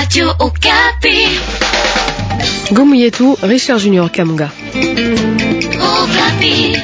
Radio Okapi. Gomu yetu Richard Junior Kamunga. Okapi.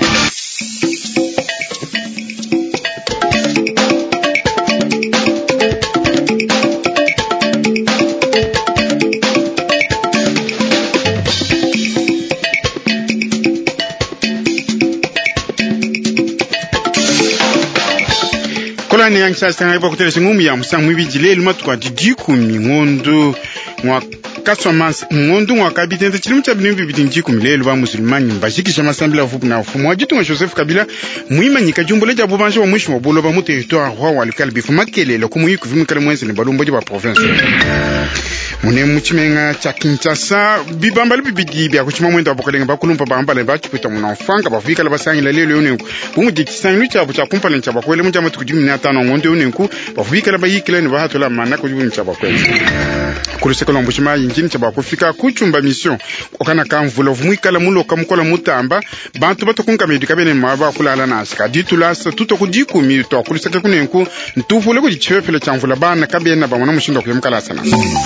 Kola ni yangisha sanga ibo kutelesi ngumu ya musa mwibijile iluma tukwa jijikumi ngondu mwa kasomans ngondu mwa kabitente chilimu cha binu bibiti njikumi lelu ba musulmani mbashikisha masambila fupu na ufumu wajitu wa Joseph Kabila muima nyika jumbole ja bubanje wa mwishu wa bolo ba mu territoire wa walikali bifu makelele kumuyi kuvimikale mwenzi ni balumboji ba province mune muchimenga cha Kinshasa bibambali bibidi bya kuchima mwendo abokalenga bakulumpa bambale bachipita munafanga bafika la basangi la lelo yonenku bumu dikisanyu cha bucha kumpala cha bakwele munja matu kujumi na tano ngondo yonenku bafika la bayikile ni bahatola manako jubuni cha bakwele kuluseka lo mbushima yinjini cha bakufika kuchumba mission okana kamvulo vumwikala mulo kamukola mutamba bantu batokunga medika bene maba kulala nasika ditulasa tutokudiku mi to kuluseka kunenku ntuvule kujichefele cha mvula bana kabena bamona mushinda kuyamkala sana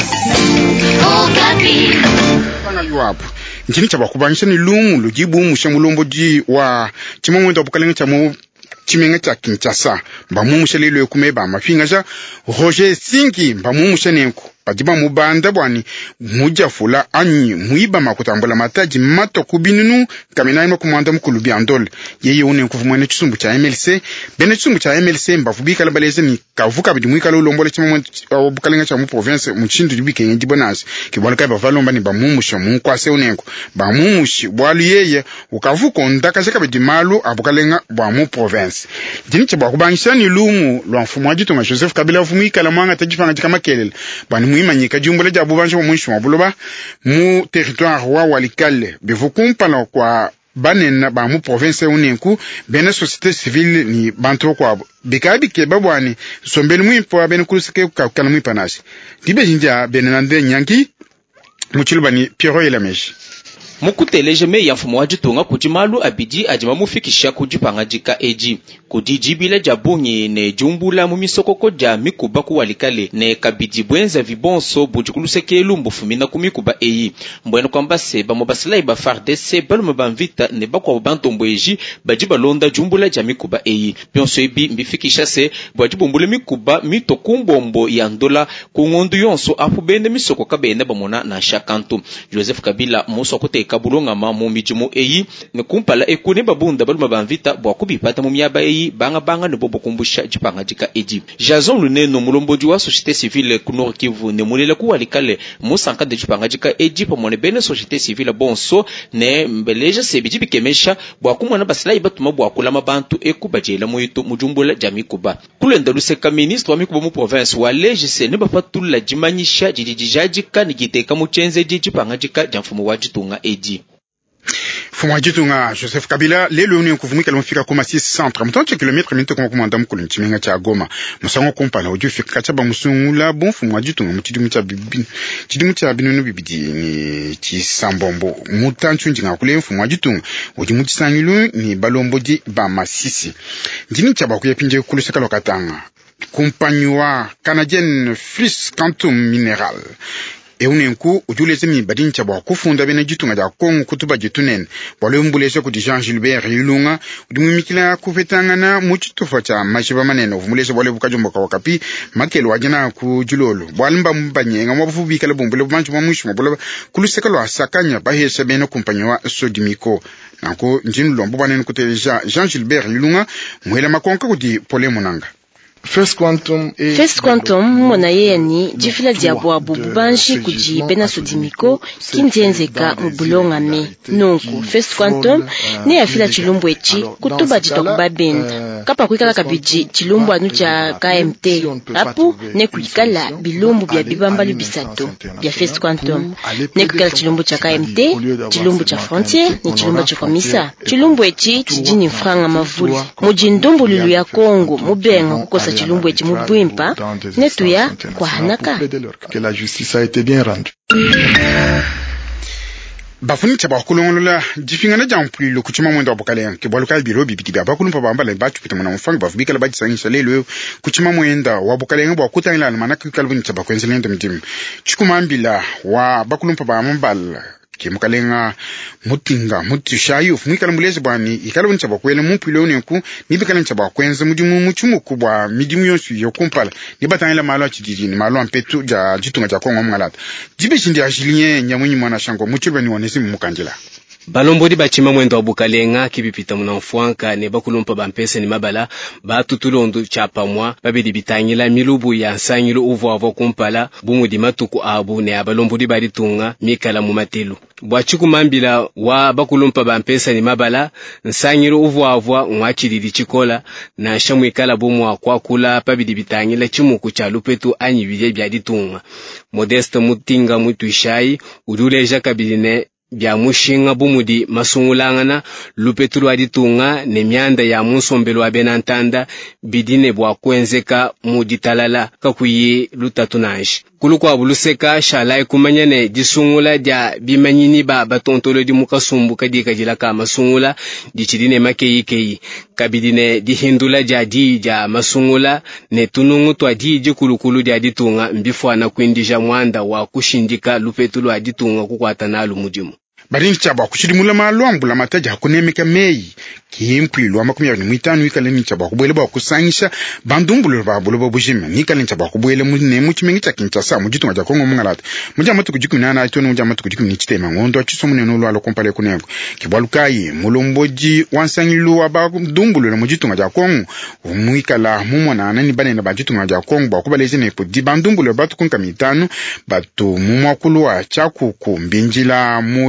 Okapi. Fanga yuapu. Njini chaba kubanisha ni lungu lujibu mushamulombo ji wa chimamwendo apukalenga chamu chimenga cha Kinshasa. Mbamu mushalilo yokumeba mafinga ja Roger Singi mbamu mushanenku. Pajiba mubanda bwani mujafula anyi muiba makutambula mataji mato kubinunu kamina ima kumanda mkulubi andole yeye une nkufumwene chisumbu cha MLC bene chisumbu cha MLC mbafubika labaleze ni kavuka bidi mwika lombole chimamwe obukalenga cha mu province muchindu jibike ngi bonasi kiboleka bavalomba ni bamumusha munkwase unenko bamumushi bwali yeye ukavuko ndakashaka bidi malu abukalenga bwa mu province dini chaba kubanisha ni lumu lwa mfumu wajitu nga Joseph Kabila fumika la mwanga tajifanga jikama kelele bani muimanyika jumbole ja bubanje mwisho mabuloba mu territoire wa walikale bevukumpala kwa banena ba mu province unenku bene société civile ni bantu kwa bikabi ke babwani sombeli mwimpo bene kulusike kukana mwipanashi dibe jinja bene nande nyanki muchilubani Pierrot Elameshi mukuteleje me ya mfumo wajitunga kujimalu abidi ajima mufikisha kujipanga jika eji kudijibile jabunyi ne jumbula mumisokoko ja mikuba kuwalikale ne kabidi bwenza vibonso bujikulusekelu mbufumina kumikuba eyi mbwena kwamba seba mobasila iba FARDC balume bamvita ne bakwa bantombo eji bajiba londa jumbula ja mikuba eyi pionso ebi mbifikisha se bwajibumbule mikuba mitokumbombo ya ndola kungondu yonso apubende misoko kabende bamona na shakantu Joseph Kabila musoko kabulonga mu mijumu eyi ne kumpala ekune babunda baluma bamvita bwakubipata mu myaba eyi banga ne bobokumbusha jipanga jika eji Jason Luneno mulomboji wa société civile ku Nord Kivu ne mulela ku walikale musanka de jipanga jika eji pomone bene société civile bonso ne mbeleja sebiji bikemesha bwakumwana basilai batuma bwakulama bantu ekubajela moyito mujumbula jamikuba kulenda luseka ministre wa mikuba mu province wa legise ne bafatula jimanyisha jijijajika ni giteka mu chenze jipanga jika jamfumo wajitunga eji Fumwa jitunga Joseph Kabila lelo une kuvumika lumfika kuma 6 centre mtonche kilometre minto kuma kumanda mkulu nchimenga cha Goma musango kumpala uju fika chaba musungula bon fumwa jitunga chidimu cha binunu bibidi ni chisambombo mutanchu njinga kule fumwa jitunga uju muchisangilu ni balomboji ba masisi njini chaba kuyapinje kuluseka lokatanga compagnie canadienne Fris Quantum Mineral eunenku ujuleze mi badin chaba kufunda bene jitunga ja Kongo kutuba jitunen bole mbulese ku Jean Gilbert Ilunga udumimikila kufetanga na muchitufa cha mashiba maneno vumulese bole bukajomba kwa wakapi makelo wajana ku julolo bwalimba mbanyenga mwabufubi kala bombele bantu mwamushu mbola kuluseka lo asakanya bahese bene compagnie wa Sodimiko nako njinu lombo banene kuteleja Jean Gilbert Ilunga muhela makonka kudi pole monanga First Quantum mona yeni jifila diabwa bubanshi kuji bena Sodimiko kinzenzeka mubulonga me nonku First Quantum ne afila chilumbu echi kutuba jitokuba benda kapa kuikala kabiji chilumbu anu cha KMT apu ne kuikala bilumbu bya bibambali bisato bya First Quantum ne kuikala chilumbu cha KMT chilumbu cha Frontier ne chilumbu cha Komisa chilumbu echi chijini franga mavuli mujindumbu lulu ya Kongo mubenga kukosa chilumbu echi mubwimpa netuya kwa hanaka que la justice a été bien rendue. bafuni tshaba kulongolola difingana ja mpulilo kuchima mwendo wa bokaleang ke boluka biro bibiti ba bakulumpa bamba le bathu pita mona mfang bafubika la batsangisa lelo kuchima mwenda wa bokaleang bwa kutangila mana kukalbuni tshaba kwenzelende mdim chikumambila wa bakulumpa ba mambala ke mukalenga mutinga mutishayo fumikala mulezi bwani ikalabuni tshaba kwele mumpulilo neku nibikala tshaba kwenza mudimu muchumu kubwa midimu yonsu yokumpala nibatangila malo chididini malo ampetu ja jitunga ja kongo mngalata jibe shindi ajilinye nyamwenyi mwana shango muchulbani wanesimu mukanjila balombodi bachima mwendo wa bukalenga kibipita muna mfuanka ne bakulumpa bampese ni mabala batutulondo chapa mwa babedi bitangila milubu ya nsangilo uvo avo kumpala bumu di matuku abu ne abalombodi baritunga mikala mu matelu bwachiku mambila wa bakulumpa bampese ni mabala nsangilo uvo avo mwachididi chikola na shamwikala bumu akwakula babedi bitangila chimuku cha lupetu anyibije byaditunga Modeste mutinga mutuishai uduleja kabidine bya mushinga bumudi masungulangana lupetulu aditunga ne myanda ya munsombelo wa benantanda bidine bwa kwenzeka muditalala kakuyi lutatunanshi kulukwa buluseka shalai kumanyane disungula dia bimanyini ba batontolo di mukasumbu kadika jilaka masungula dichidine makeyi kabidine dihindula jadi ja masungula ne tunungu twa diji kulukulu dia ditunga mbifwa na kwindija mwanda wa kushindika lupetulu aditunga kukwata nalu mudimu barini chaba kuchirimula malombo la mataja hakunemeka mei kimpwilo amakumya ni mwitanu ikale ni chaba kubwele ba kusanyisha bandumbulo ba bulo bujima nikale ni chaba kubwele munne muchimengi cha kinchasa mujitunga ja kongo mungalata mujama tukujikuna na itono mujama tukujikuna chitema ngondo achisomo no lwalo kompale kunengo kibwalukai mulomboji wansangilo aba dumbulo la mujitunga ja kongo umwikala mumona nani banene bajitunga ja kongo ba kubaleze ne po di bandumbulo ba tukunka mitano batu mumwakulwa chakuku mbinjila mu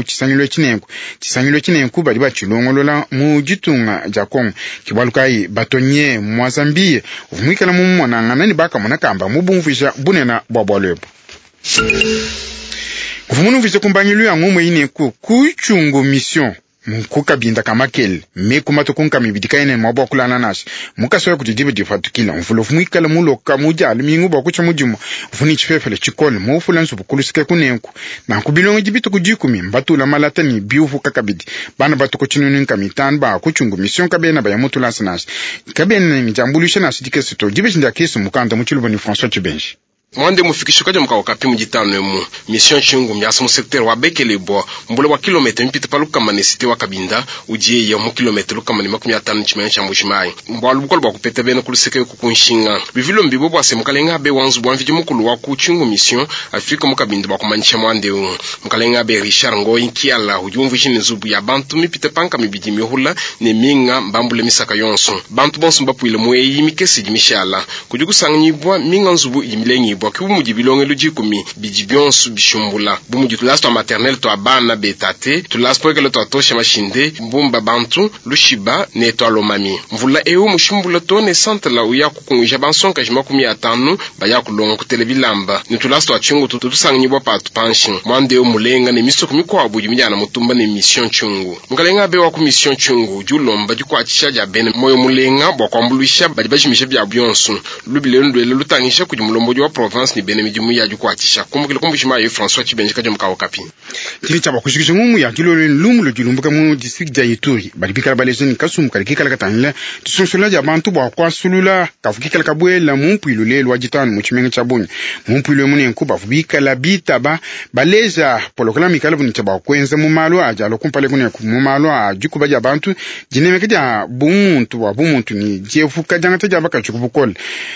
chisangilo chinenku bali bachilongolola mujitunga ja kongo kibwalukai batonye mwazambie umwikala mumona nganani baka monakamba mubumvisha bunena bwabwalepo kufumunu vise kumbanyilu ya ngumwe ineku kuchungu mission mukukabinda kamakele mekumato kunkamibidika ene mwabwa kulana nashi mukasoya kujidibe difatukila mfulofu mwikala muloka mujali mingu bakucha mujumo ufuni chifefele chikole mufula nsubukulusike kunenku na kubilongo jibito kujikumi mbatula malata ni biufu kakabidi bana batuko chinunu nkamitan ba kuchungu mission kabena ba yamutula sanashi kabena mijambulisha nashi dikesito jibe shinda kesu mukanda muchulubani François Tubenji mwande mufikishukaje mkaokapi mujitano mu mission chungu myasa mu secteur wa bekele bo mbule wa kilometre mpita paluka manesite wa kabinda ujie ya mu kilometre luka mani 50 chimenyesha mbushimai mbwalu bukolo bwa kupeta bene kuluseke kukunshinga bivilo mbibo bwa semukalenga be wanzu bwa mviji mukulu wa kuchungu mission afika mu kabinda bwa kumanisha mwande mukalenga be Richard Ngoi kiala ujumvu shini zubu ya bantu mipita panka mibidi mihula ne minga mbambule misaka yonso bantu bonsu mbapuile mueyi mikesi jimishala kujukusangnyibwa minga nzubu imilengi kibu mujibilonge lujikumi bijibionsu bishumbula bumuji tulasto maternel to abana betate tulasto ekele to atosha mashinde mbumba bantu lushiba ne to alomami mvula ewu mushumbula to ne sante la uya kukungisha bansonka jima 15 baya kulonga kutelebilamba ni tulasto achungu tutusangnyibwa patu panshi mwande mulenga ne miso kumiko abuji mijana mutumba ne mission chungu mukalenga be wa ku mission chungu julomba jukwa chishaja bene moyo mulenga bwa kwambuluisha bajimisha bya bionsu lubile ndwele lutangisha kujimulomboji wa province ni bene mijimu ya jukwatisha kumbukile kumbushima ye François Chibenji kaje mkawo kapi tini chaba kushikisha ngumu ya kilole lumulo julumbuka mu district ja Ituri balibikala balezeni kasum kalikala katanila tusonsola ja bantu bwa kwasulula kafukikala kabwela mumpwilo lelo wajitano muchimenga chabunya mumpwilo mune nkuba fubikala bitaba baleza polokala mikala buni chaba kwenza mu malo aja lokumpale kune mu malo ajukuba ja bantu jinemeke ja bumuntu ni jefuka jangata ja bakachukubukole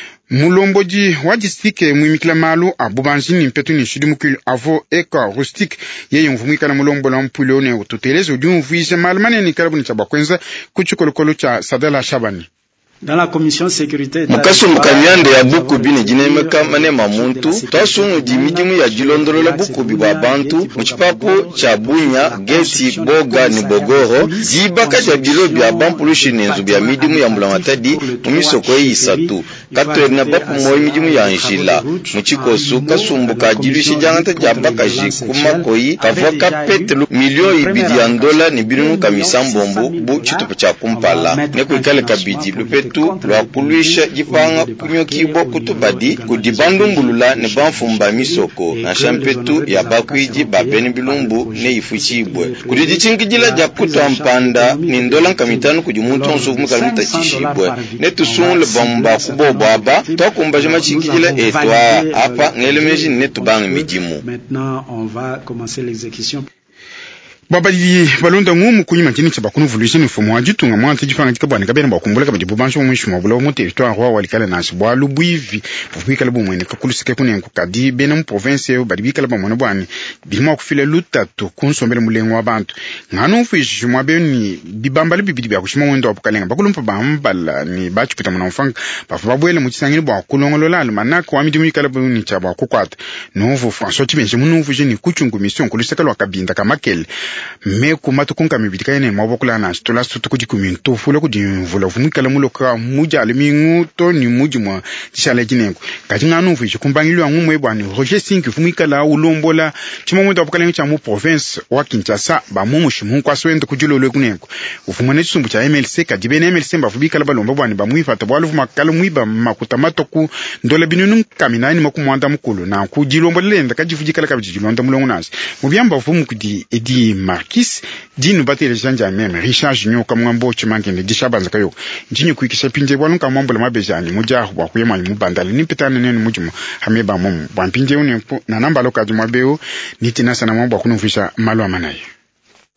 mulomboji wajistike mwimikila malu abubanjini mpetu ni shidimukili avo eka rustik yeye mvumika na mulombo la mpulone ututeleze ujumvuise malmane ni karabu ni chabakwenza kuchukolokolo cha Sadala Shabani dans la commission sécurité mukasumuka myande ya bukubi ni jinemeka manema muntu twasunu dimidimu ya jilondolola bukubi bwa bantu muchipapo cha bunya geti boga ni bogoro jibaka cha bilobi ya bampulushi nenzu bya midimu ya mbulamatadi mumisoko isatu katwena bapu moyo midimu ya njila muchikosu kasumbuka jilushi jangata jabaka jikuma koyi kavoka petelu milioni ibidi ya $2 ni bilinu kamisa mbombo bu chitupu cha kumpala neko ikale kabidi lupete letu lwa kuluisha jipanga kunyokibo kutubadi kudibandumbulula ne banfumba misoko na shampetu ya bakwiji babeni bilumbu ne ifuchibwe kudidicingijila ja kutwa mpanda ni ndola nkamitanu kujimuntu onsufu mukalimita chishibwe ne tusunle bamba kubobwaba tokumba jima chingijila etwa apa ngelemeji ne tubanga mijimu. Maintenant on va commencer l'exécution. Babali balonda ngumu kunyima chini cha bakunu volution mfumo wa jitunga mwanzi jipanga jikabwana kabena bakumbula kabajibu bansho mwisho mabula mu territoire wa walikala na shibwa lubwivi bufika labo mwene kakulusike kunen kukadi bena mu province yo bali bikala bamwana bwani bilimo kufila lutatu kunsombele mulengo wabantu ngano mfishi mwabeni bibambale bibidi bya kushima mwendo apukalenga bakulumpa bambala ni bachipita mwana mfanga bafabwele mu kisangini bwa kulongolola manaka wa midimu ikala buni cha bwa kukwata novo François Tibenje munuvu jeni kuchungu mission kulusika lwa kabinda kamakele me kumatu kunka mibidika ene mabokula na stola sutu kujikuminto fula kujimvula vumikala muloka muja alimingu to ni mujimwa chishala jinengo kajinganu fishi kumbangilwa ngumwe bwani Roger Sink vumikala ulombola chimomwe apokala cha mu province wa Kinshasa ba mumushi munkwa swendo kujulolo kunengo ufumane tsumbu cha MLC kadibene MLC mbafubikala balomba bwani bamwifata bwalu makala mwiba makutamato ku ndola binunu kaminani makumwanda mukulu na kujilombolenda kajifujikala kabijilonda mulongo nasi mubyamba vumu kudi edi Marquis dinu batele janja meme Richard Junior kamwambo chimangende dishabanza kayo njinyu kuikisha pinje bwanu kamwambo la mabejani muja wa kuyema mu bandala ni petana nene mujumu hameba mumu bwampinje une na namba lokaji mwabeo nitina sana mwambo kunufisha malo amanaye.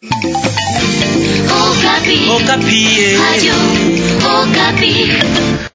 Okapi.